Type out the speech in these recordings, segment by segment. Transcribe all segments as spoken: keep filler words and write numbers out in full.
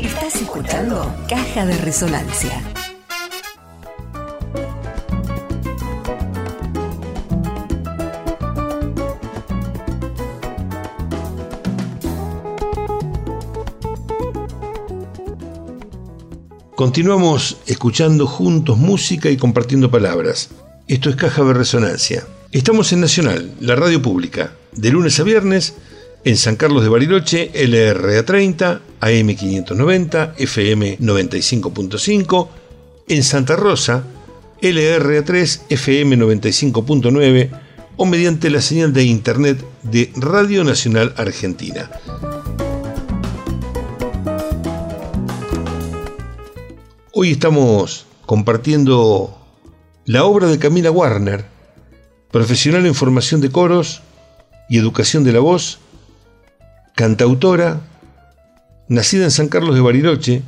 Estás escuchando Caja de Resonancia. Continuamos escuchando juntos música y compartiendo palabras. Esto es Caja de Resonancia. Estamos en Nacional, la radio pública, de lunes a viernes, en San Carlos de Bariloche, L R A treinta, A M quinientos noventa, F M noventa y cinco punto cinco, en Santa Rosa, L R A tres, F M noventa y cinco punto nueve, o mediante la señal de internet de Radio Nacional Argentina. Hoy estamos compartiendo la obra de Camila Warner, profesional en formación de coros y educación de la voz, cantautora, nacida en San Carlos de Bariloche,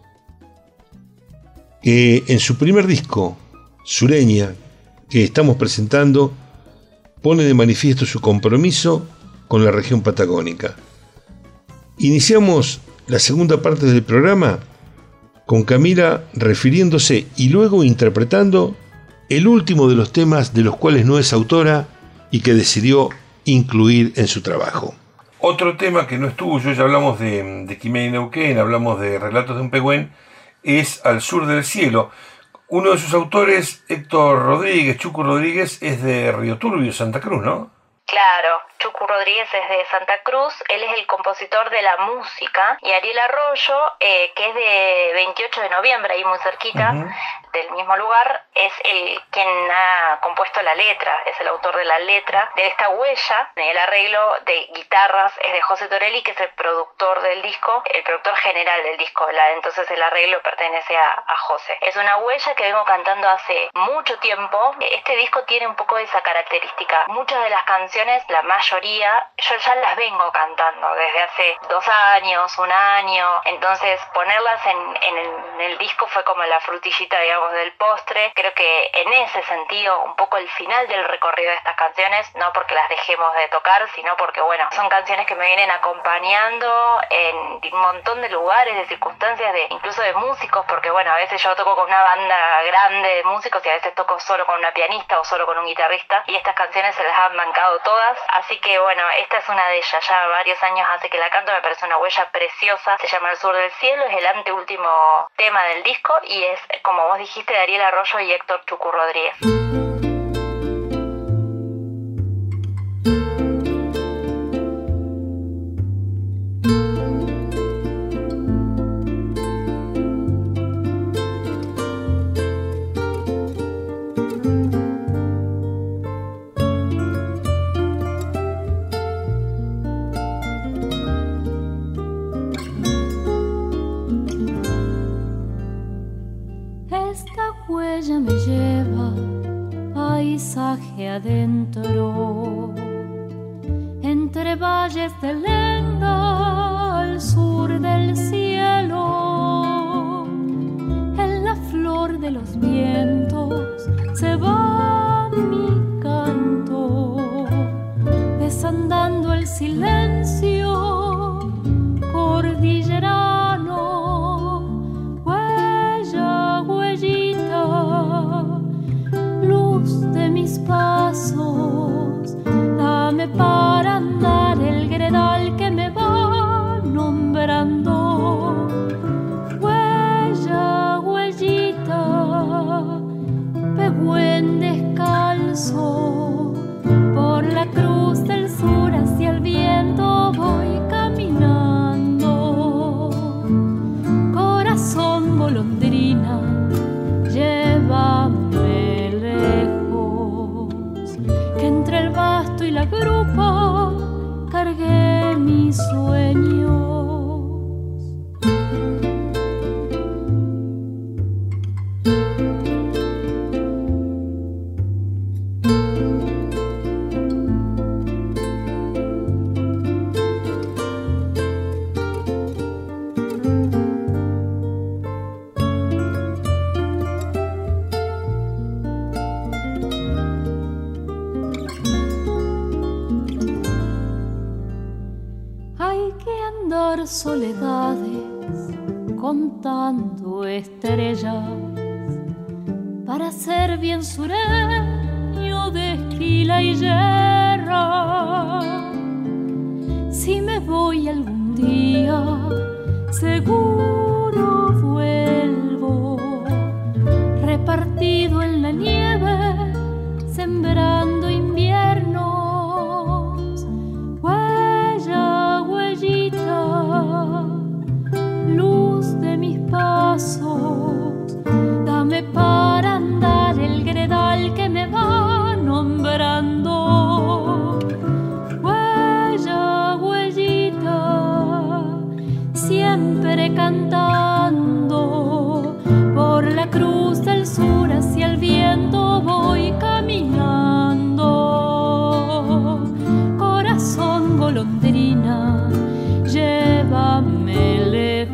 que en su primer disco, Sureña, que estamos presentando, pone de manifiesto su compromiso con la región patagónica. Iniciamos la segunda parte del programa con Camila refiriéndose y luego interpretando el último de los temas de los cuales no es autora y que decidió incluir en su trabajo. Otro tema que no es tuyo, ya hablamos de, de Quimé y Neuquén, hablamos de Relatos de un Pehuen, es Al Sur del Cielo. Uno de sus autores, Héctor Rodríguez, Chucu Rodríguez, es de Río Turbio, Santa Cruz, ¿no? Claro, Chucu Rodríguez es de Santa Cruz, él es el compositor de la música, y Ariel Arroyo, eh, que es de veintiocho de noviembre, ahí muy cerquita, uh-huh. del mismo lugar, es el quien ha compuesto la letra, es el autor de la letra de esta huella. El arreglo de guitarras es de José Torelli, que es el productor del disco, el productor general del disco, la, entonces el arreglo pertenece a, a José. Es una huella que vengo cantando hace mucho tiempo. Este disco tiene un poco de esa característica. Muchas de las canciones, la mayoría, yo ya las vengo cantando desde hace dos años, un año, entonces ponerlas en, en, el, en el disco fue como la frutillita, digamos, del postre. Creo que en ese sentido, un poco el final del recorrido de estas canciones, no porque las dejemos de tocar, sino porque, bueno, son canciones que me vienen acompañando en un montón de lugares, de circunstancias, de incluso de músicos, porque, bueno, a veces yo toco con una banda grande de músicos y a veces toco solo con una pianista o solo con un guitarrista, y estas canciones se las han bancado todas, así que, bueno, esta es una de ellas. Ya varios años hace que la canto, me parece una huella preciosa, se llama Al Sur del Cielo, es el anteúltimo tema del disco y es, como vos dijiste, de Ariel Arroyo y Héctor Chucu Rodríguez. Ella me lleva paisaje adentro, entre valles de lenda al sur del cielo. En la flor de los vientos se va mi canto, desandando el silencio cordillerano. Huella, huellita, luz de mis pasos, dame para andar el gredal que me va nombrando. Huella, huellita, Pehuen descalzo, por la cruz del sur hacia el viento voy caminando. Corazón golondrina, llévame lejos, que entre el basto y la grupa cargué mis sueños. Soledades contando estrellas para ser bien sureño de esquila y yerra. Si me voy algún día, seguro vuelvo, repartido en la nieve, sembrando inviernos. Huella, huellita, luz de mis pasos, dame para andar el gredal que me va nombrando. Huella, huellita, siempre cantando, por la cruz del sur hacia el viento voy caminando. Corazón golondrina, llévame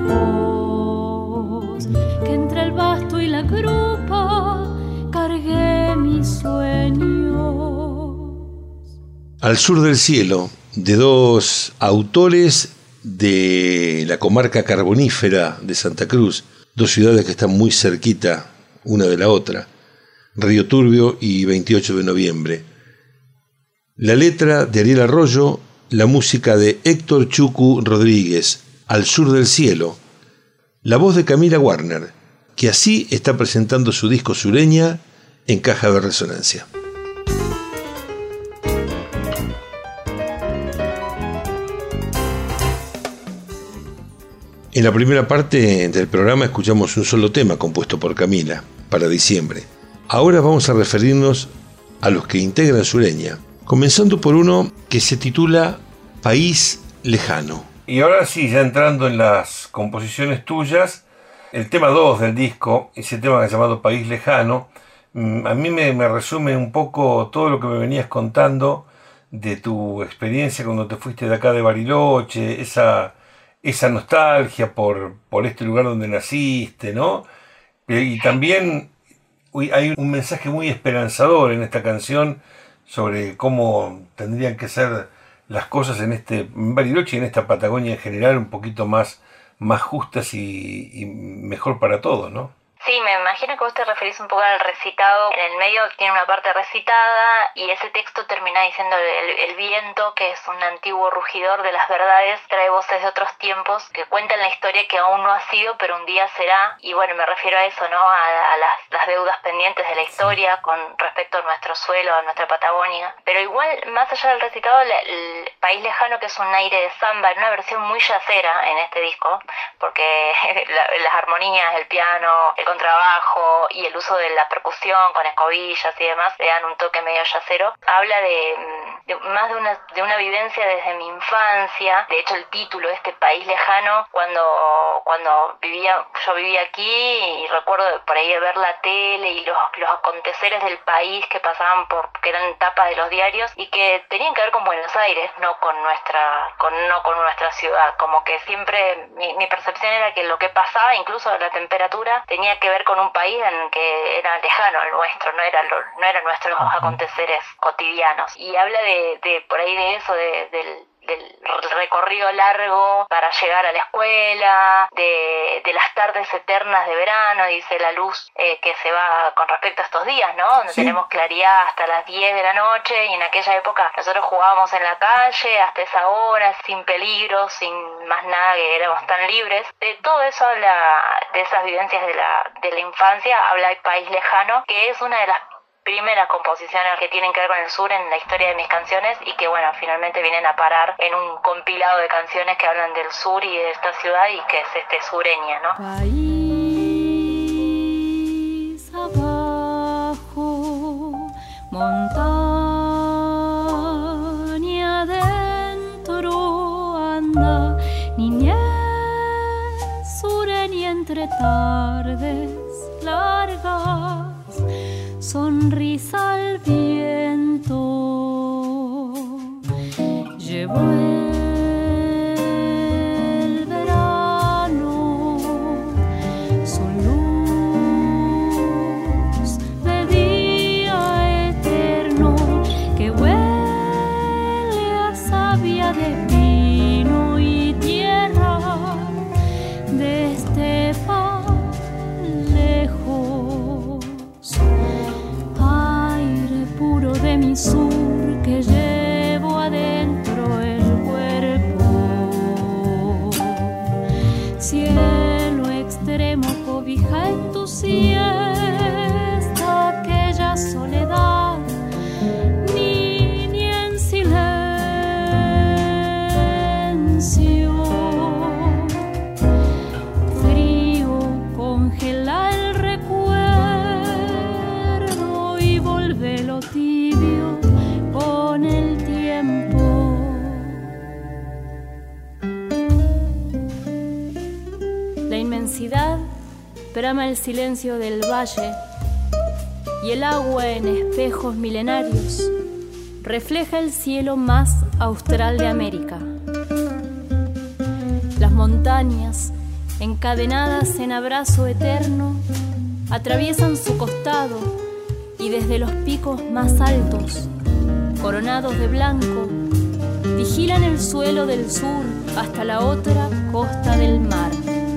lejos, que entre el basto y la grupa cargué mis sueños. Al sur del cielo, de dos autores de la comarca carbonífera de Santa Cruz, dos ciudades que están muy cerquita una de la otra, Río Turbio y veintiocho de noviembre. La letra de Ariel Arroyo, la música de Héctor Chucu Rodríguez, Al sur del cielo, la voz de Camila Warner, que así está presentando su disco Sureña en Caja de Resonancia. En la primera parte del programa escuchamos un solo tema compuesto por Camila, para diciembre. Ahora vamos a referirnos a los que integran Sureña, comenzando por uno que se titula País Lejano. Y ahora sí, ya entrando en las composiciones tuyas, el tema dos del disco, ese tema llamado País Lejano, a mí me, me resume un poco todo lo que me venías contando de tu experiencia cuando te fuiste de acá de Bariloche, esa... esa nostalgia por, por este lugar donde naciste, ¿no? Y también hay un mensaje muy esperanzador en esta canción sobre cómo tendrían que ser las cosas en este en Bariloche y en esta Patagonia en general un poquito más, más justas y, y mejor para todos, ¿no? Sí, me imagino que vos te referís un poco al recitado. En el medio tiene una parte recitada y ese texto termina diciendo el, el viento, que es un antiguo rugidor de las verdades, trae voces de otros tiempos que cuentan la historia que aún no ha sido, pero un día será. Y bueno, me refiero a eso, ¿no? A, a las, las deudas pendientes de la historia sí, con respecto a nuestro suelo, a nuestra Patagonia. Pero igual, más allá del recitado, el, el País Lejano, que es un aire de samba, en una versión muy yacera en este disco, porque la, las armonías, el piano, el contrabajo y el uso de la percusión con escobillas y demás le dan un toque medio yacero. Habla de, de más de una, de una vivencia desde mi infancia. De hecho, el título, este País Lejano, cuando, cuando vivía, yo vivía aquí y recuerdo por ahí ver la tele y los, los aconteceres del país que pasaban por, que eran tapas de los diarios y que tenían que ver con Buenos Aires, no con nuestra, con, no con nuestra ciudad. Como que siempre mi, mi percepción era que lo que pasaba, incluso la temperatura, tenía que ver con un país en que era lejano al nuestro, no era lo, no eran nuestros aconteceres cotidianos. Y habla de, de por ahí de eso, de, del, del recorrido largo para llegar a la escuela, de, de las tardes eternas de verano, dice la luz eh, que se va con respecto a estos días, ¿no? Donde sí, tenemos claridad hasta las diez de la noche y en aquella época nosotros jugábamos en la calle hasta esa hora, sin peligro, sin más nada, que éramos tan libres. De todo eso habla, de esas vivencias de la, de la infancia, habla el País Lejano, que es una de las primeras composiciones que tienen que ver con el sur en la historia de mis canciones y que bueno, finalmente vienen a parar en un compilado de canciones que hablan del sur y de esta ciudad y que es este Sureña, ¿no? País abajo, montaña adentro, anda, niñez sureña entre tardes largas, sonrisa al viento, llevó el verano, su luz de día eterno, que huele a savia de pino y tierra de este mi sur que llevo adentro el cuerpo. Cielo extremo, cobija en tu siesta aquella soledad, niña en silencio. Frío congela el recuerdo y volvelo tibio con el tiempo. La inmensidad brama el silencio del valle y el agua en espejos milenarios refleja el cielo más austral de América. Las montañas, encadenadas en abrazo eterno, atraviesan su costado y desde los picos más altos, coronados de blanco, vigilan el suelo del sur hasta la otra costa del mar.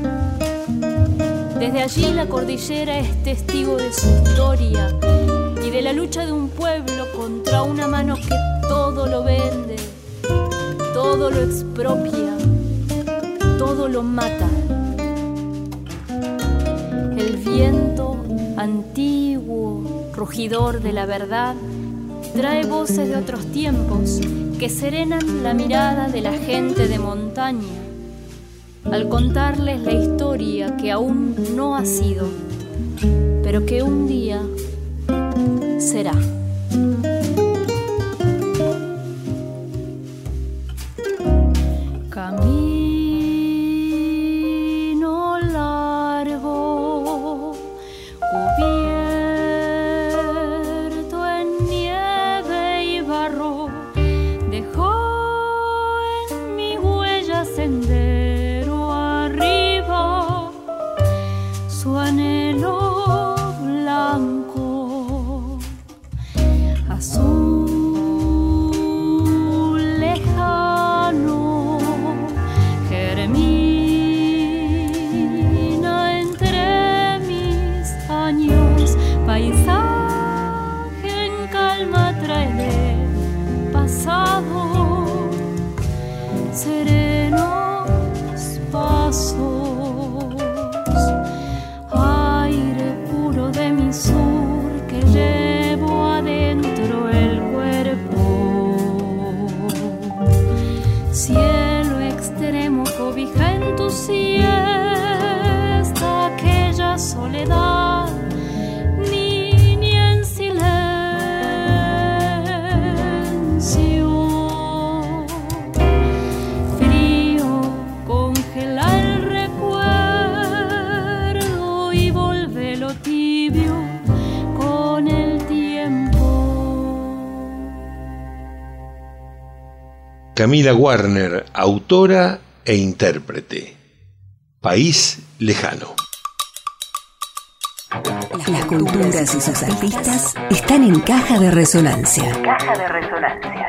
Desde allí la cordillera es testigo de su historia y de la lucha de un pueblo contra una mano que todo lo vende, todo lo expropia, todo lo mata. El viento antiguo, rugidor de la verdad, trae voces de otros tiempos que serenan la mirada de la gente de montaña al contarles la historia que aún no ha sido, pero que un día será. Camino largo, cubierto en nieve y barro, dejó en mi huella sendero arriba su anhelo blanco, azul lejano, germina entre mis años, paisaje en calma trae del pasado, serenos pasos, aire puro de mi sur que llevo adentro el cuerpo. Cielo extremo, cobija en tu siesta aquella soledad, niña en silencio. Frío congela el recuerdo y volvelo tibio con el tiempo. Camila Warner, autora e intérprete. País lejano. Las culturas y sus artistas están en Caja de Resonancia. Caja de Resonancia.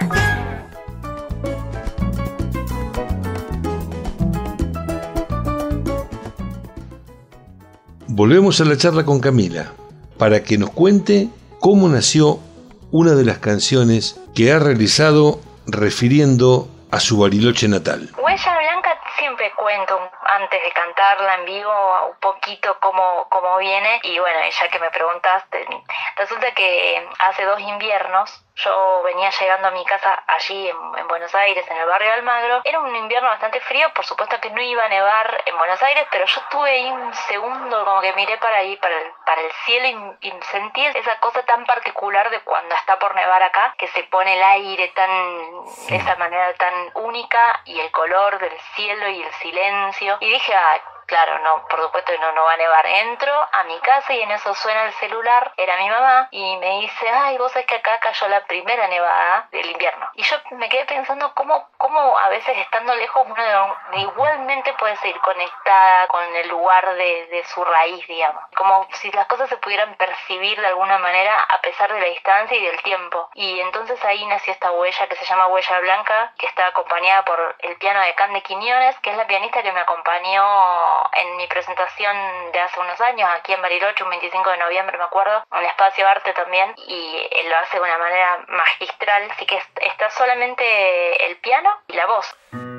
Volvemos a la charla con Camila para que nos cuente cómo nació una de las canciones que ha realizado refiriendo a su Bariloche natal. Huella Blanca siempre cuento antes de cantarla en vivo un poquito cómo, cómo viene, y bueno, ya que me preguntaste, resulta que hace dos inviernos yo venía llegando a mi casa allí en, en Buenos Aires, en el barrio de Almagro. Era un invierno bastante frío, por supuesto que no iba a nevar en Buenos Aires, pero yo estuve ahí un segundo como que miré para ahí, para el, para el cielo, y, y sentí esa cosa tan particular de cuando está por nevar acá, que se pone el aire tan, de esa manera tan única, y el color del cielo y el silencio, y dije, ay, claro, no, por supuesto que no, no va a nevar. Entro a mi casa y en eso suena el celular, era mi mamá, y me dice, ay, vos sabés que acá cayó la primera nevada del invierno. Y yo me quedé pensando cómo, cómo a veces estando lejos uno de, de igualmente puede seguir conectada con el lugar de, de su raíz, digamos. Como si las cosas se pudieran percibir de alguna manera a pesar de la distancia y del tiempo. Y entonces ahí nació esta huella que se llama Huella Blanca, que está acompañada por el piano de Cande Quiñones, que es la pianista que me acompañó en mi presentación de hace unos años, aquí en Bariloche, un veinticinco de noviembre me acuerdo, un espacio arte también, y él lo hace de una manera magistral, así que está solamente el piano y la voz.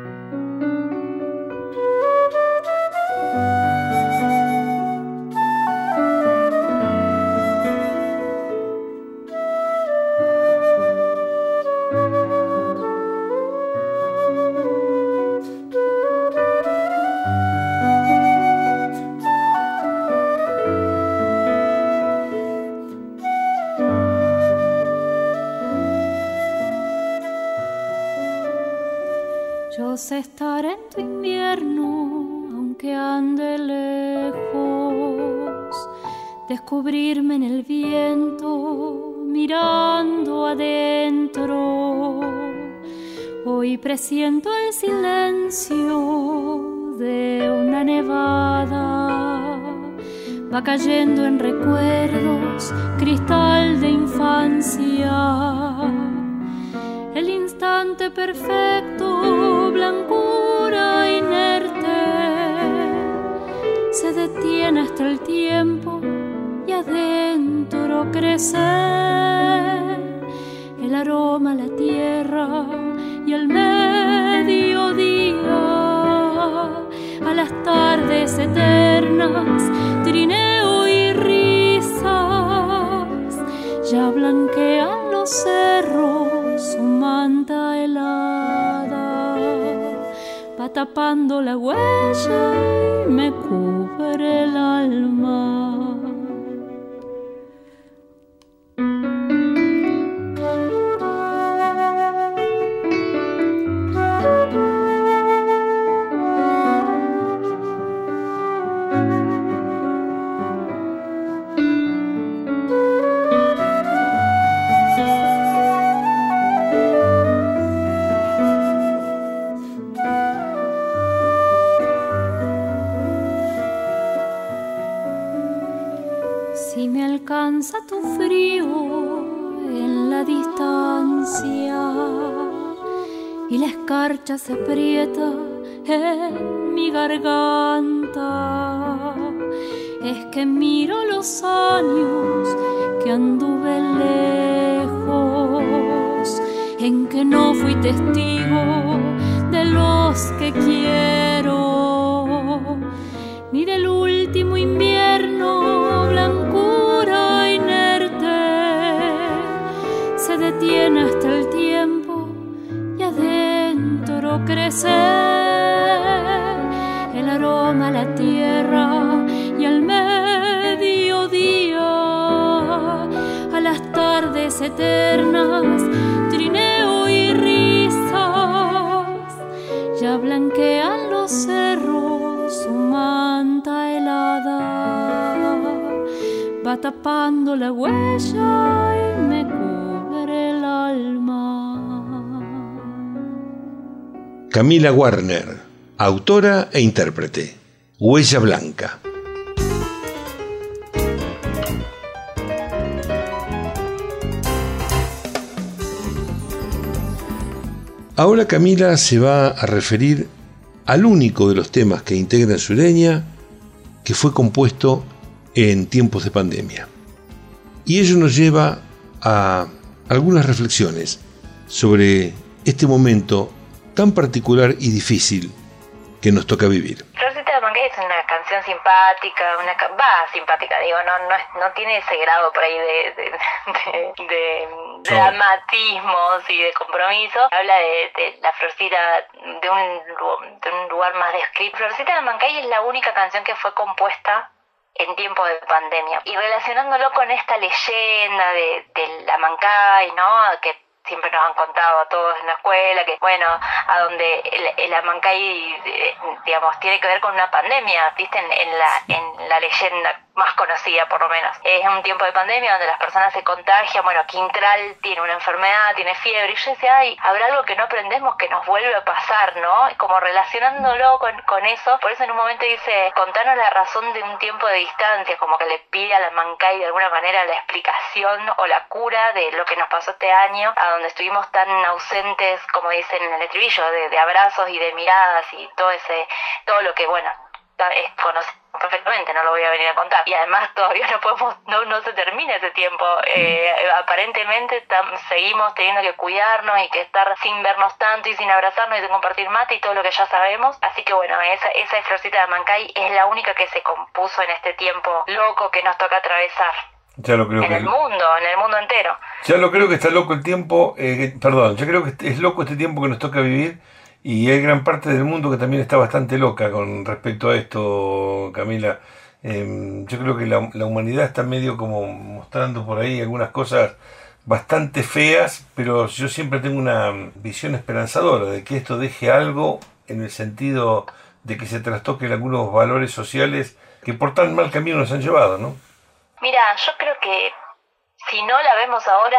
Yo sé estar en tu invierno, aunque ande lejos, descubrirme en el viento, mirando adentro. Hoy presiento el silencio de una nevada, va cayendo en recuerdos, cristal de infancia. El instante perfecto, blancura inerte, se detiene hasta el tiempo y adentro crece el aroma a la tierra y el mediodía, a las tardes eternas, trineo y risas, ya blanquean los cerros. Su manta helada va tapando la huella y me cubre el alma. Alcanza tu frío en la distancia y la escarcha se aprieta en mi garganta. Es que miro los años que anduve lejos, en que no fui testigo de los que quiero, ni del último invierno blancura inerte, se detiene hasta el tiempo y adentro crece el aroma a la tierra y al mediodía, a las tardes eternas, trineo y risas, ya blanquean los cerros, su manta helada va tapando la huella y me cubre el alma. Camila Warner, autora e intérprete. Huella Blanca. Ahora Camila se va a referir al único de los temas que integran Sureña que fue compuesto en tiempos de pandemia. Y ello nos lleva a algunas reflexiones sobre este momento tan particular y difícil que nos toca vivir. Florcita de Mancay es una canción simpática, una ca- va simpática, digo, no no, es, no tiene ese grado por ahí de, de, de, de dramatismos y de compromiso. Habla de, de la Florcita de un, de un lugar más descrito. Florcita de Mancay es la única canción que fue compuesta en tiempo de pandemia. Y relacionándolo con esta leyenda de, de la Mancay, ¿no? Que siempre nos han contado a todos en la escuela, que bueno, a donde el, el Amancay, eh, digamos, tiene que ver con una pandemia, ¿viste? En, en, la, en la leyenda más conocida, por lo menos. Es un tiempo de pandemia donde las personas se contagian. Bueno, Quintral tiene una enfermedad, tiene fiebre, y yo decía, ay, habrá algo que no aprendemos que nos vuelve a pasar, ¿no? Como relacionándolo con, con eso. Por eso en un momento dice, contanos la razón de un tiempo de distancia, como que le pide a la Amancay de alguna manera la explicación o la cura de lo que nos pasó este año, a donde estuvimos tan ausentes, como dicen en el estribillo, de, de abrazos y de miradas y todo ese, todo lo que, bueno, conocemos perfectamente, no lo voy a venir a contar. Y además todavía no podemos, no, no se termina ese tiempo. Eh, aparentemente tam, seguimos teniendo que cuidarnos y que estar sin vernos tanto y sin abrazarnos y sin compartir mate y todo lo que ya sabemos. Así que bueno, esa, esa Florcita de Amancay es la única que se compuso en este tiempo loco que nos toca atravesar. Ya lo creo en que... el mundo, en el mundo entero. Ya lo creo que está loco el tiempo, eh, perdón, yo creo que es loco este tiempo que nos toca vivir. Y hay gran parte del mundo que también está bastante loca con respecto a esto, Camila. Eh, yo creo que la, la humanidad está medio como mostrando por ahí algunas cosas bastante feas, pero yo siempre tengo una visión esperanzadora de que esto deje algo en el sentido de que se trastoquen algunos valores sociales que por tan mal camino nos han llevado, ¿no? Mira, yo creo que si no la vemos ahora,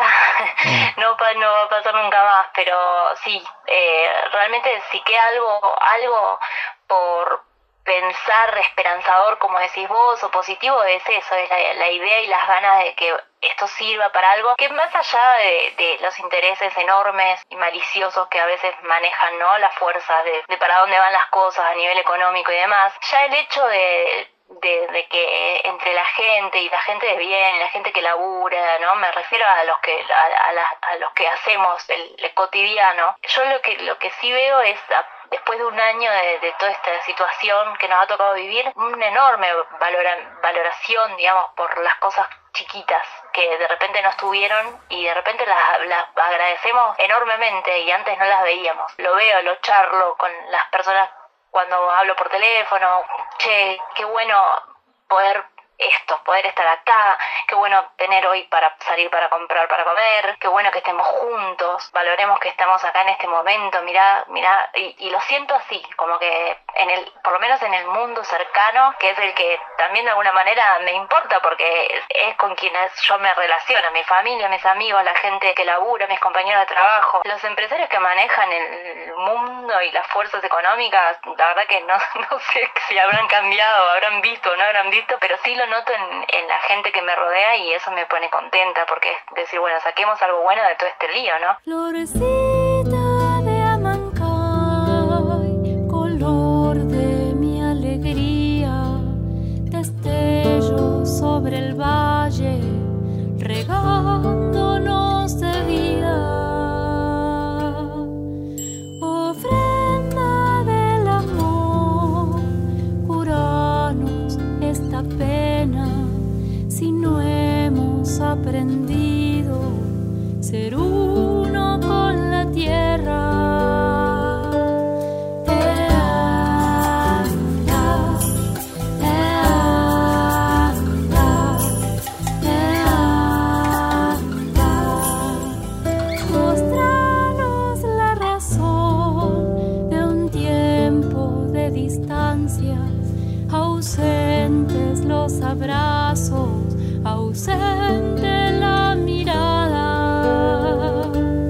no, pa, no va a pasar nunca más, pero sí, eh, realmente si queda algo, algo por pensar esperanzador, como decís vos, o positivo, es eso, es la, la idea y las ganas de que esto sirva para algo, que más allá de, de los intereses enormes y maliciosos que a veces manejan, ¿no?, las fuerzas de, de para dónde van las cosas a nivel económico y demás, ya el hecho de... De, de que entre la gente y la gente de bien y la gente que labura, ¿no? Me refiero a los que a, a, la, a los que hacemos el, el cotidiano. Yo lo que lo que sí veo es, a, después de un año de, de toda esta situación que nos ha tocado vivir, una enorme valora, valoración, digamos, por las cosas chiquitas que de repente nos tuvieron y de repente las, las agradecemos enormemente y antes no las veíamos. Lo veo, lo charlo con las personas cuando hablo por teléfono. Che, qué bueno poder esto, poder estar acá, qué bueno tener hoy para salir para comprar, para comer, qué bueno que estemos juntos, valoremos que estamos acá en este momento, mirá, mirá, y, y lo siento así, como que en el, por lo menos en el mundo cercano, que es el que también de alguna manera me importa, porque es, es con quienes yo me relaciono, mi familia, mis amigos, la gente que labura, mis compañeros de trabajo, los empresarios que manejan el mundo y las fuerzas económicas, la verdad que no, no sé si habrán cambiado, habrán visto o no habrán visto, pero sí lo noto en, en la gente que me rodea y eso me pone contenta porque es decir, bueno, saquemos algo bueno de todo este lío, ¿no? Florecita de Amancay, color de mi alegría, destello sobre el valle, regándonos de vida, ofrenda del amor, curanos esta pena, si no hemos aprendido ser uno con la tierra. Mostranos la razón de un tiempo de distancia, ausentes los abrazos, ausente la mirada.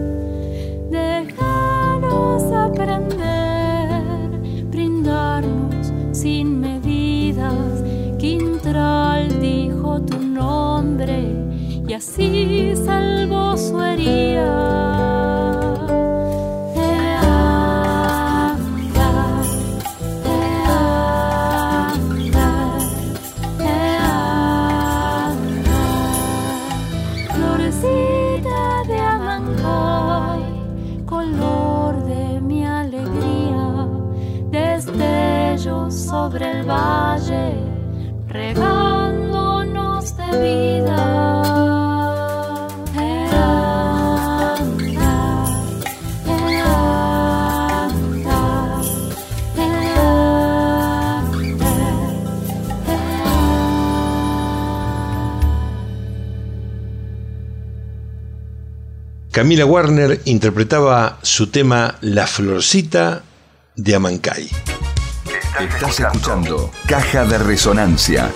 Déjanos aprender, brindarnos sin medidas. Quintral dijo tu nombre y así salvó su herida. Sobre el valle, regándonos de vida. Camila Warner interpretaba su tema La Florcita de Amancay. Estás escuchando Caja de Resonancia.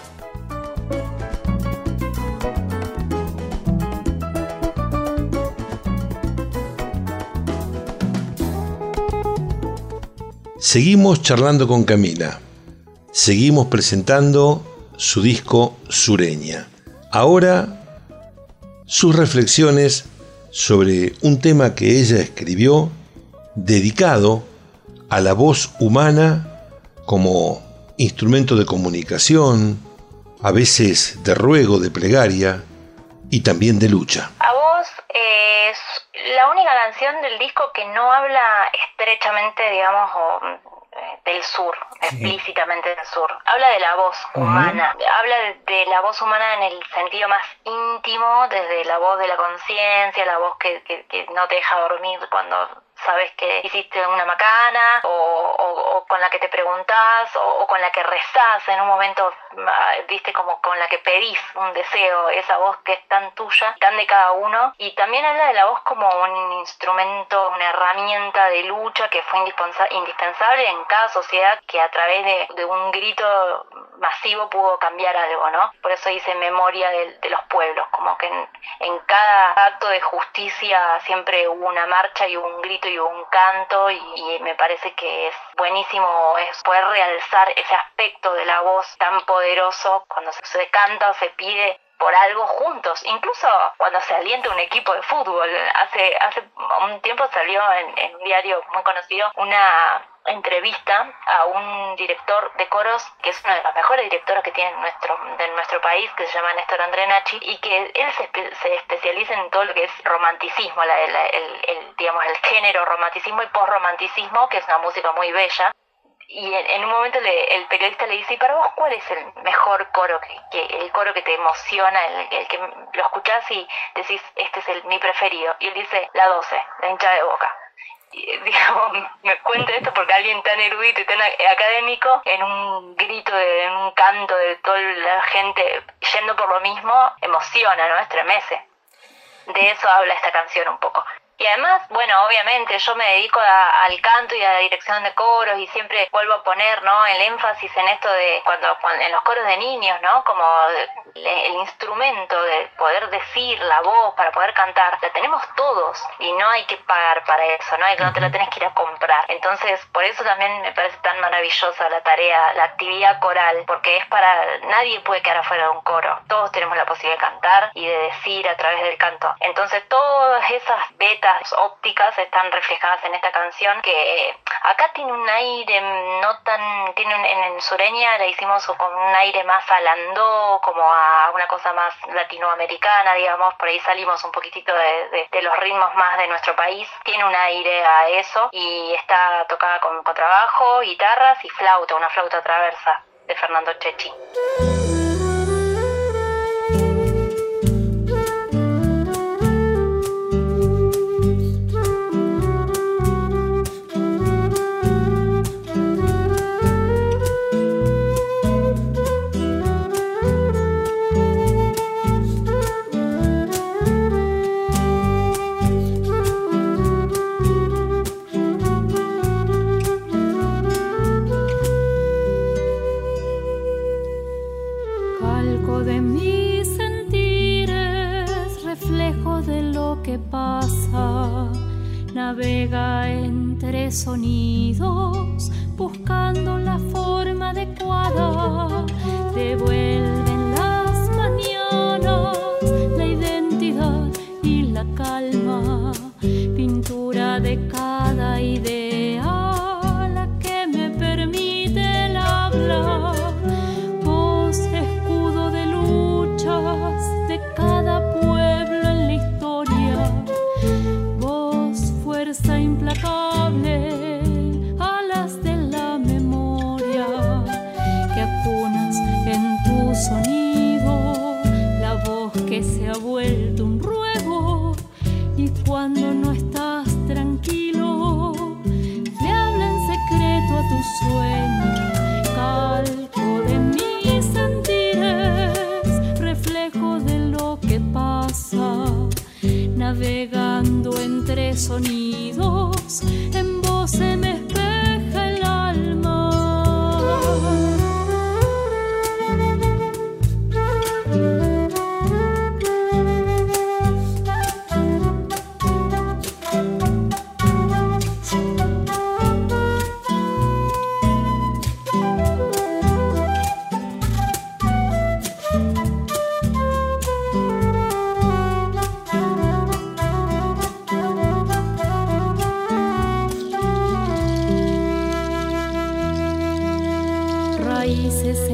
Seguimos charlando con Camila. Seguimos presentando su disco Sureña. Ahora, sus reflexiones sobre un tema que ella escribió dedicado a la voz humana como instrumento de comunicación, a veces de ruego, de plegaria y también de lucha. A vos eh, es la única canción del disco que no habla estrechamente, digamos, o, eh, del sur, sí. explícitamente del sur. Habla de la voz uh-huh. humana, habla de, de la voz humana en el sentido más íntimo, desde la voz de la conciencia, la voz que, que, que no te deja dormir cuando sabes que hiciste una macana, o, o, o con la que te preguntás, o, o con la que rezás en un momento, viste, como con la que pedís un deseo, esa voz que es tan tuya, tan de cada uno. Y también habla de la voz como un instrumento, una herramienta de lucha que fue indispensable en cada sociedad que a través de, de un grito masivo pudo cambiar algo, ¿no? Por eso dice memoria de, de los pueblos, como que en, en cada acto de justicia siempre hubo una marcha y un grito y un canto, y, y me parece que es buenísimo es poder realzar ese aspecto de la voz tan poderoso cuando se, se canta o se pide por algo juntos, incluso cuando se alienta un equipo de fútbol. Hace hace un tiempo salió en, en un diario muy conocido una entrevista a un director de coros que es uno de los mejores directores que tiene nuestro, de nuestro país, que se llama Néstor Andrenacci, y que él se, espe- se especializa en todo lo que es romanticismo, la, la, el, el, digamos, el género romanticismo y postromanticismo, que es una música muy bella. Y en, en un momento le, el periodista le dice: ¿y para vos cuál es el mejor coro, que, que el coro que te emociona, el, el que lo escuchás y decís este es el, mi preferido? Y él dice: la doce, la hinchada de Boca. Y, digamos, me cuento esto porque alguien tan erudito y tan académico, en un grito, de, en un canto de toda la gente yendo por lo mismo, emociona, ¿no? Estremece. De eso habla esta canción un poco. Y además, bueno, obviamente yo me dedico a, al canto y a la dirección de coros, y siempre vuelvo a poner, ¿no?, el énfasis en esto de cuando, cuando en los coros de niños, ¿no?, como el, el instrumento de poder decir, la voz para poder cantar, la tenemos todos y no hay que pagar para eso, no hay que no te la tenés que ir a comprar. Entonces, por eso también me parece tan maravillosa la tarea, la actividad coral, porque es para, nadie puede quedar afuera de un coro, todos tenemos la posibilidad de cantar y de decir a través del canto. Entonces, todas esas betas ópticas están reflejadas en esta canción, que acá tiene un aire no tan, tiene un, en Sureña la hicimos con un aire más a landó, como a una cosa más latinoamericana, digamos, por ahí salimos un poquitito de, de, de los ritmos más de nuestro país, tiene un aire a eso, y está tocada con contrabajo, guitarras y flauta, una flauta traversa de Fernando Chechi. Navega entre sonidos buscando la forma adecuada. Devuelven las mañanas la identidad y la calma. Pintura de cada idea la que me permite el habla. Voz, escudo de luchas de cada pueblo en la historia. Fuerza implacable, alas de la memoria, que acunas en tu sonido la voz que se ha vuelto un ruego, y cuando no estás tranquilo le habla en secreto a tu sueño. Calco de mis sentires, reflejo de lo que pasa, navegando entre sonidos, en vos se me espeja el alma.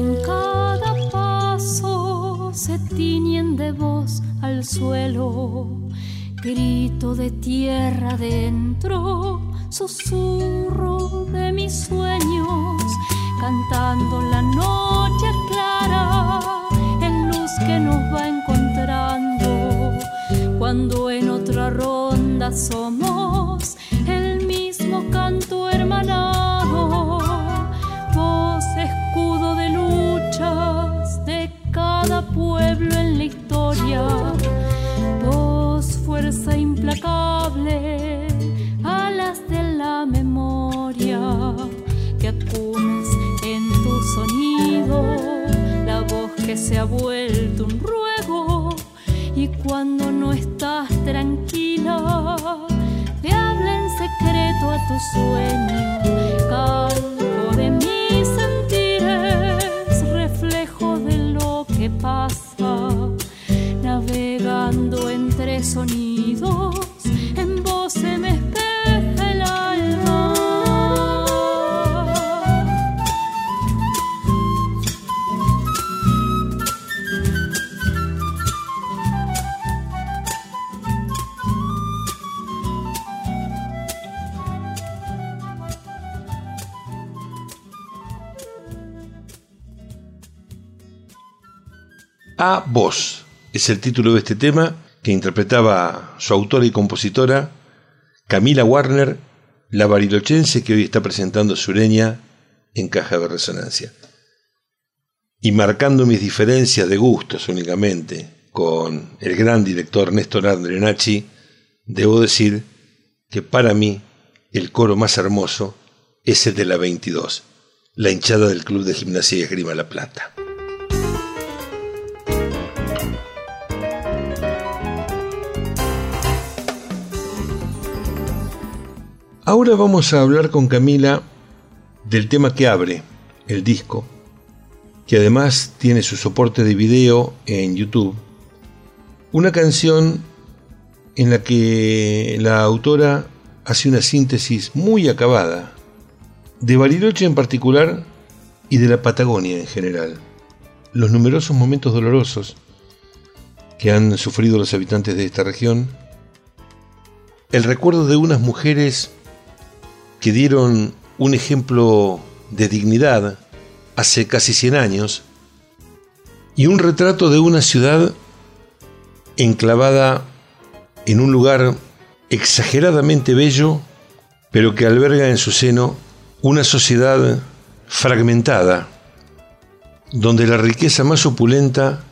En cada paso se tiñen de voz al suelo, grito de tierra adentro, susurro de mis sueños, cantando la noche clara, en luz que nos va encontrando, cuando en otra ronda somos el mismo canto hermanado, voz escudo de luchas de cada pueblo en la historia, voz fuerza implacable, alas de la memoria, que acunas en tu sonido, la voz que se ha vuelto un ruego, y cuando no estás tranquila, te habla en secreto a tu sueño, calco de mis sentires, reflejo de lo que pasa, navegando entre sonidos, en voz se me espeja el alma. A Vos es el título de este tema que interpretaba su autora y compositora Camila Warner, la barilochense que hoy está presentando Sureña en Caja de Resonancia. Y marcando mis diferencias de gustos únicamente con el gran director Néstor Andrenacci, debo decir que para mí el coro más hermoso es el de la veintidós, la hinchada del Club de Gimnasia y Esgrima La Plata. Ahora vamos a hablar con Camila del tema que abre el disco, que además tiene su soporte de video en YouTube. Una canción en la que la autora hace una síntesis muy acabada de Bariloche en particular y de la Patagonia en general. Los numerosos momentos dolorosos que han sufrido los habitantes de esta región, el recuerdo de unas mujeres que dieron un ejemplo de dignidad hace casi cien años, y un retrato de una ciudad enclavada en un lugar exageradamente bello, pero que alberga en su seno una sociedad fragmentada, donde la riqueza más opulenta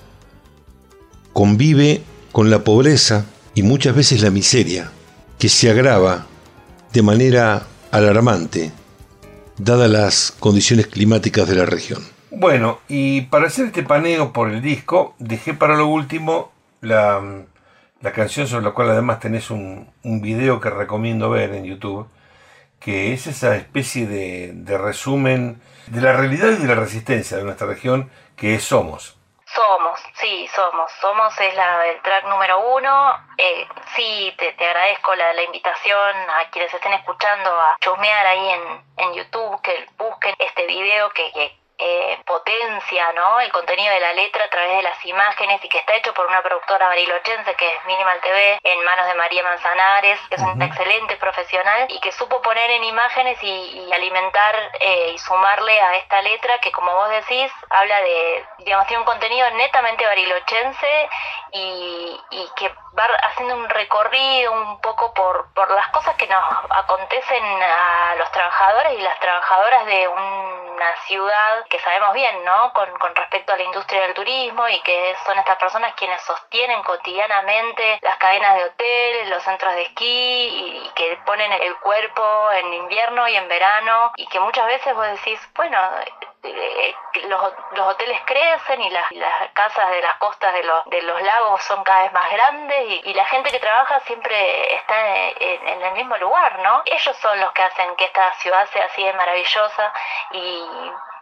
convive con la pobreza y muchas veces la miseria, que se agrava de manera alarmante, dadas las condiciones climáticas de la región. Bueno, y para hacer este paneo por el disco, dejé para lo último la, la canción sobre la cual además tenés un, un video que recomiendo ver en YouTube, que es esa especie de, de resumen de la realidad y de la resistencia de nuestra región, que es Somos. Somos, sí, Somos. Somos es la, el track número uno. Eh, sí, te, te agradezco la, la invitación a quienes estén escuchando a chusmear ahí en, en YouTube, que busquen este video que, que eh, potencia, ¿no?, el contenido de la letra a través de las imágenes, y que está hecho por una productora barilochense que es Minimal T V, en manos de María Manzanares, que es una uh-huh. excelente profesional y que supo poner en imágenes y, y alimentar eh, y sumarle a esta letra que, como vos decís, habla de, digamos, tiene un contenido netamente barilochense y, y que va haciendo un recorrido un poco por, por las cosas que nos acontecen a los trabajadores y las trabajadoras de una ciudad que sabemos bien, ¿no?, con, con respecto a la industria del turismo, y que son estas personas quienes sostienen cotidianamente las cadenas de hoteles, los centros de esquí, y, y que ponen el cuerpo en invierno y en verano, y que muchas veces vos decís, bueno, eh, los, los hoteles crecen y las, las casas de las costas de los, de los lagos son cada vez más grandes, y, y la gente que trabaja siempre está en, en, en el mismo lugar, ¿no? Ellos son los que hacen que esta ciudad sea así de maravillosa, y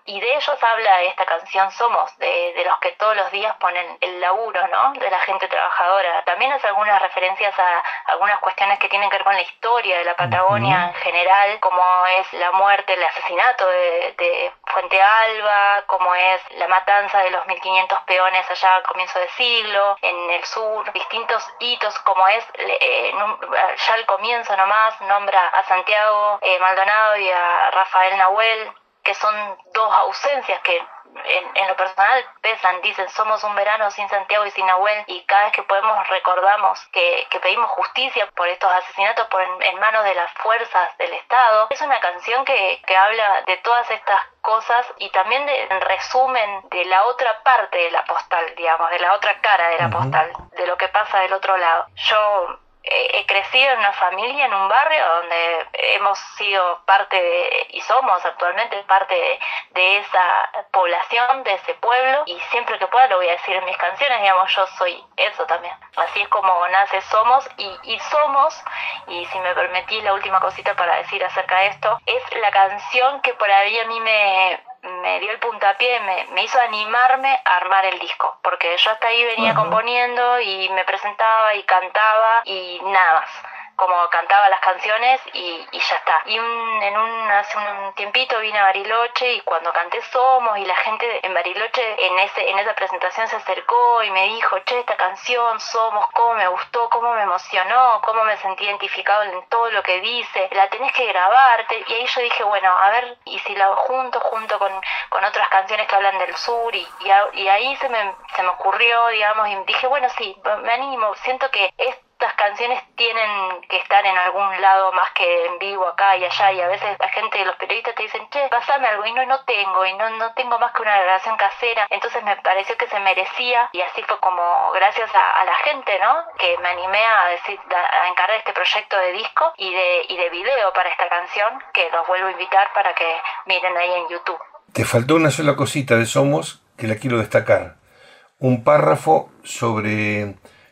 Y de ellos habla esta canción Somos, de, de los que todos los días ponen el laburo, ¿no? De la gente trabajadora. También hace algunas referencias a algunas cuestiones que tienen que ver con la historia de la Patagonia uh-huh. en general, como es la muerte, el asesinato de, de Fuente Alba, como es la matanza de los mil quinientos peones allá al comienzo del siglo, en el sur, distintos hitos, como es, eh, ya al comienzo nomás, nombra a Santiago eh, Maldonado y a Rafael Nahuel, que son dos ausencias que en, en lo personal pesan. Dicen, somos un verano sin Santiago y sin Nahuel, y cada vez que podemos recordamos que, que pedimos justicia por estos asesinatos por en, en manos de las fuerzas del Estado. Es una canción que, que habla de todas estas cosas y también de, en resumen, de la otra parte de la postal, digamos, de la otra cara de la uh-huh. postal, de lo que pasa del otro lado. Yo he crecido en una familia, en un barrio donde hemos sido parte de, y somos actualmente parte de, de esa población, de ese pueblo, y siempre que pueda lo voy a decir en mis canciones, digamos, yo soy eso también. Así es como nace Somos, y, y Somos, y si me permitís la última cosita para decir acerca de esto, es la canción que por ahí a mí me... me dio el puntapié, me, me hizo animarme a armar el disco, porque yo hasta ahí venía uh-huh. componiendo y me presentaba y cantaba y nada más, como cantaba las canciones y, y ya está. Y un, en un, hace un tiempito vine a Bariloche y cuando canté Somos y la gente en Bariloche en ese en esa presentación se acercó y me dijo, che, esta canción Somos, cómo me gustó, cómo me emocionó, cómo me sentí identificado en todo lo que dice, la tenés que grabar. Y ahí yo dije, bueno, a ver, y si la junto junto con, con otras canciones que hablan del sur, y, y, a, y ahí se me, se me ocurrió, digamos, y dije, bueno, sí, me animo, siento que es estas canciones tienen que estar en algún lado más que en vivo acá y allá, y a veces la gente, los periodistas te dicen, che, pásame algo, y no, no tengo, y no, no tengo más que una grabación casera. Entonces me pareció que se merecía, y así fue como gracias a, a la gente, ¿no?, que me animé a decir, a, a encargar este proyecto de disco y de, y de video para esta canción, que los vuelvo a invitar para que miren ahí en YouTube. Te faltó una sola cosita de Somos que la quiero destacar, un párrafo sobre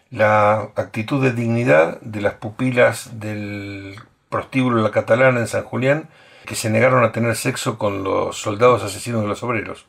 la actitud de dignidad de las pupilas del prostíbulo La Catalana en San Julián, que se negaron a tener sexo con los soldados asesinos de los obreros.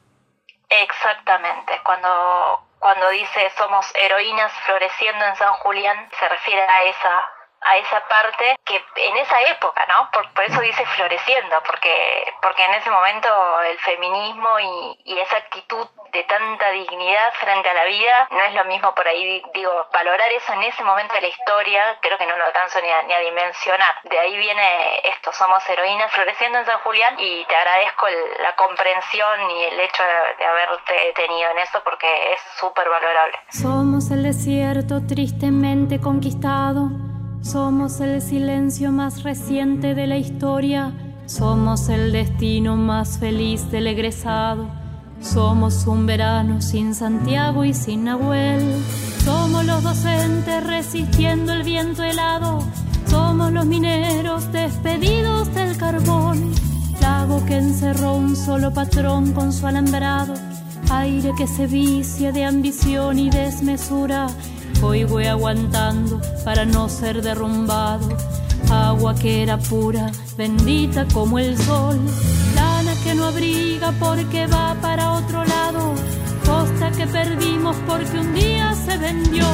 Exactamente, cuando, cuando dice somos heroínas floreciendo en San Julián, se refiere a esa, a esa parte que en esa época, ¿no? Por, por eso dice floreciendo, porque, porque en ese momento el feminismo y, y esa actitud de tanta dignidad frente a la vida no es lo mismo. Por ahí digo, valorar eso en ese momento de la historia creo que no lo alcanzo ni a, ni a dimensionar. De ahí viene esto, somos heroínas floreciendo en San Julián, y te agradezco el, la comprensión y el hecho de, de haberte tenido en eso, porque es súper valorable. Somos el desierto tristemente conquistado, somos el silencio más reciente de la historia, somos el destino más feliz del egresado. Somos un verano sin Santiago y sin Nahuel. Somos los docentes resistiendo el viento helado. Somos los mineros despedidos del carbón. Lago que encerró un solo patrón con su alambrado. Aire que se vicia de ambición y desmesura. Hoy voy aguantando para no ser derrumbado. Agua que era pura, bendita como el sol. Lana que no abriga porque va para otro lado. Costa que perdimos porque un día se vendió.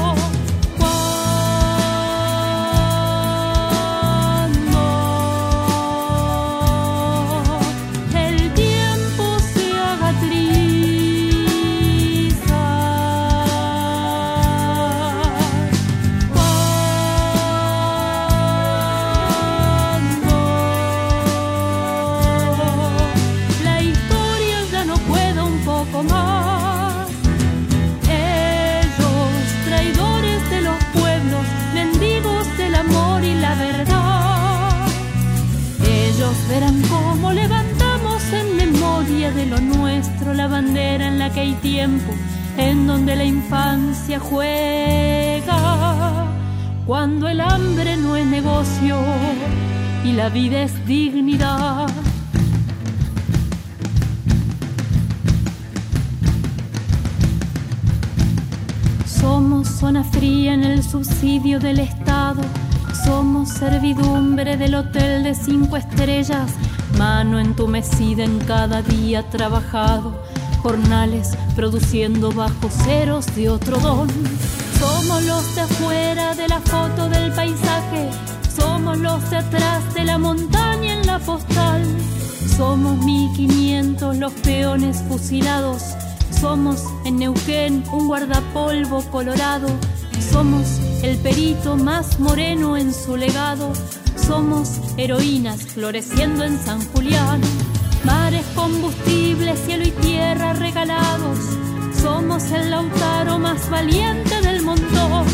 Verán cómo levantamos en memoria de lo nuestro la bandera en la que hay tiempo, en donde la infancia juega, cuando el hambre no es negocio y la vida es dignidad. Somos zona fría en el subsidio del Estado. Somos servidumbre del hotel de cinco estrellas, mano entumecida en cada día trabajado, jornales produciendo bajo ceros de otro don. Somos los de afuera de la foto del paisaje, somos los de atrás de la montaña en la postal. Somos mil quinientos los peones fusilados, somos en Neuquén un guardapolvo colorado, somos el perito más moreno en su legado, somos heroínas floreciendo en San Julián. Mares, combustibles, cielo y tierra regalados, somos el Lautaro más valiente del montón.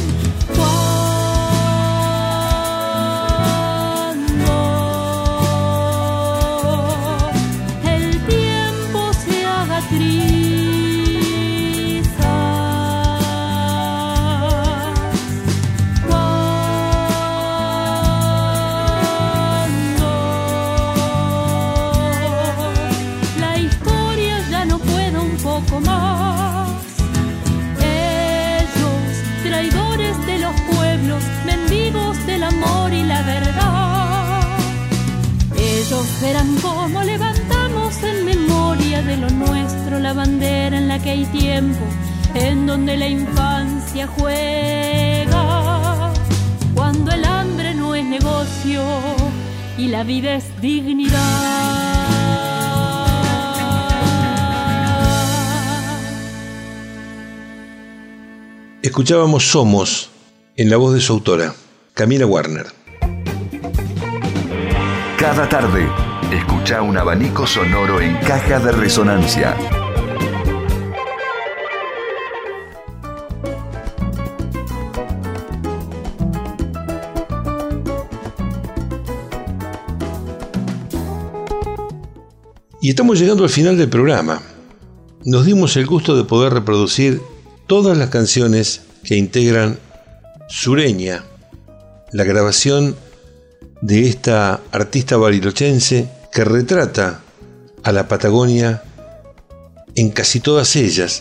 Cuando el tiempo se haga triza, cuando la historia ya no pueda un poco más, ellos, traidores de los pueblos, mendigos del amor y la verdad, ellos verán cómo levantamos en memoria de lo nuestro la bandera en la que hay tiempo, en donde la infancia juega, cuando el hambre no es negocio y la vida es dignidad. Escuchábamos Somos, en la voz de su autora, Camila Warner. Cada tarde, escucha un abanico sonoro en Caja de Resonancia. Y estamos llegando al final del programa. Nos dimos el gusto de poder reproducir todas las canciones que integran Sureña, la grabación de esta artista barilochense que retrata a la Patagonia en casi todas ellas.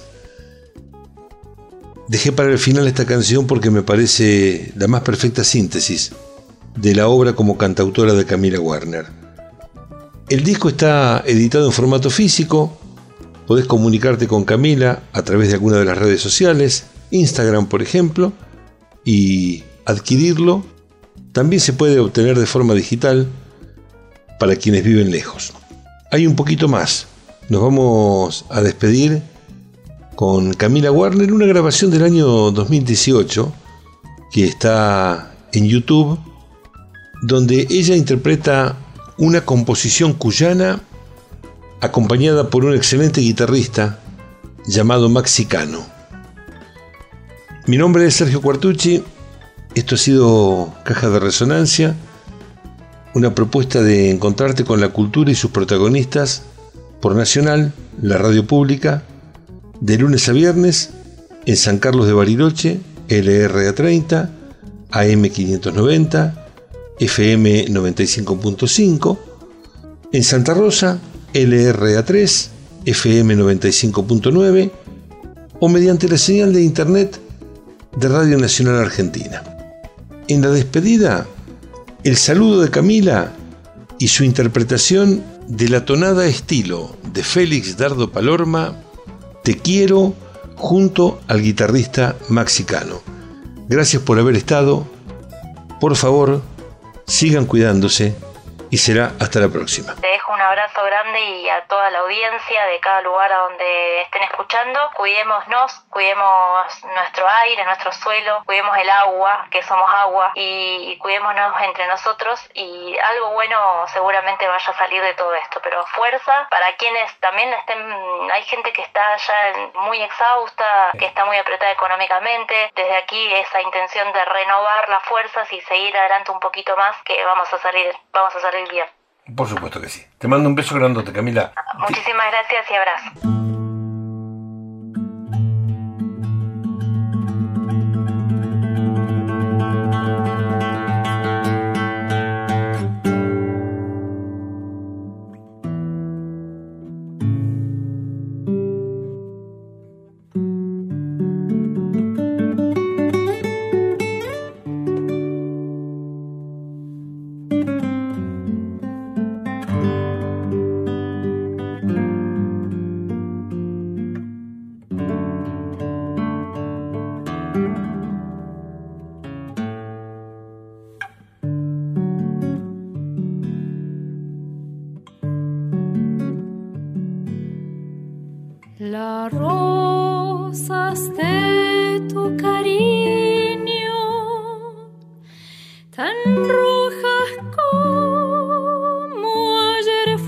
Dejé para el final esta canción porque me parece la más perfecta síntesis de la obra como cantautora de Camila Warner. El disco está editado en formato físico. Podés comunicarte con Camila a través de alguna de las redes sociales, Instagram por ejemplo, y adquirirlo. También se puede obtener de forma digital para quienes viven lejos. Hay un poquito más. Nos vamos a despedir con Camila Warner, una grabación del año dos mil dieciocho que está en YouTube, donde ella interpreta una composición cuyana acompañada por un excelente guitarrista llamado Maxi Cano. Mi nombre es Sergio Quartucci, esto ha sido Caja de Resonancia, una propuesta de encontrarte con la cultura y sus protagonistas por Nacional, la radio pública, de lunes a viernes en San Carlos de Bariloche, L R A treinta, A M quinientos noventa, F M noventa y cinco punto cinco, en Santa Rosa, L R A tres, F M noventa y cinco punto nueve o mediante la señal de internet de Radio Nacional Argentina. En la despedida, el saludo de Camila y su interpretación de la tonada estilo de Félix Dardo Palorma, Te quiero, junto al guitarrista Maxi Cano. Gracias por haber estado. Por favor, sigan cuidándose y será hasta la próxima. Te dejo un abrazo grande y a toda la audiencia de cada lugar a donde estén escuchando. Cuidémonos, cuidemos nuestro aire, nuestro suelo, cuidemos el agua, que somos agua, y, y cuidémonos entre nosotros, y algo bueno seguramente vaya a salir de todo esto. Pero fuerza para quienes también estén, hay gente que está ya muy exhausta, que está muy apretada económicamente. Desde aquí esa intención de renovar las fuerzas y seguir adelante un poquito más, que vamos a salir, vamos a salir bien. Por supuesto que sí. Te mando un beso grandote, Camila. Muchísimas gracias y abrazo. de tu cariño, tan rojas como ayer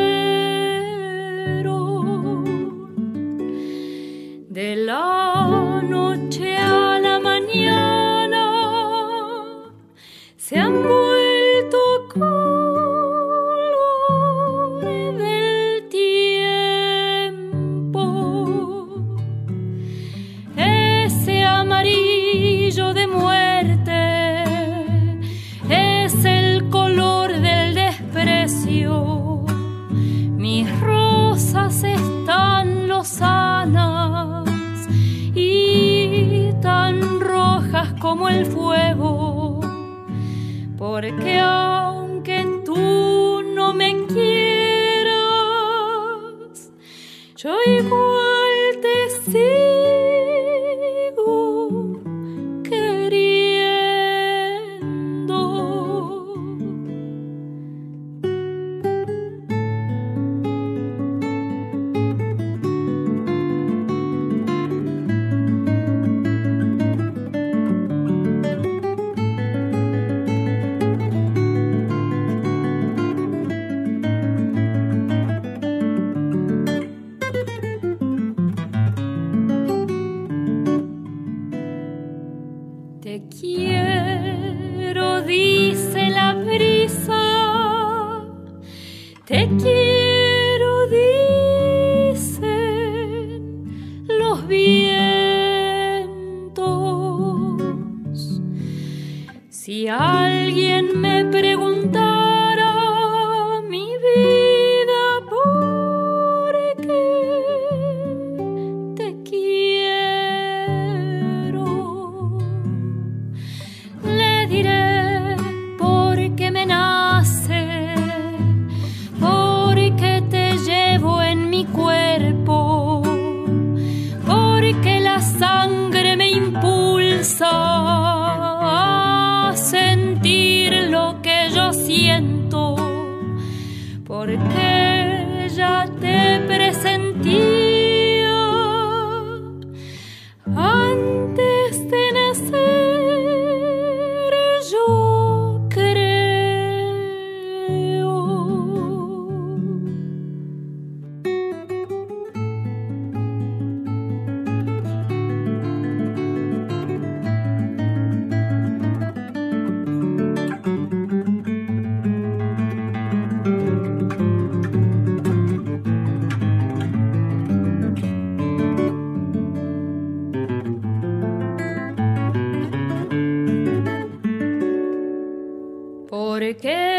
fueron, de la noche a la mañana se han vuelto colores del tiempo. Ese amarillo de muerte es el color del desprecio. Mis rosas están lozanas y tan rojas como el fuego, porque aunque tú no me quieras, yo igual te sigo queriendo. Te quiero, dice la brisa, te quiero, dicen los vientos. Si alguien me preguntara mi vida, ¿por qué te quiero? Le diré porque me nace, porque te llevo en mi cuerpo, porque la sangre me impulsa a sentir lo que yo siento, porque ya te presentía antes de nacer, yo creo. Porque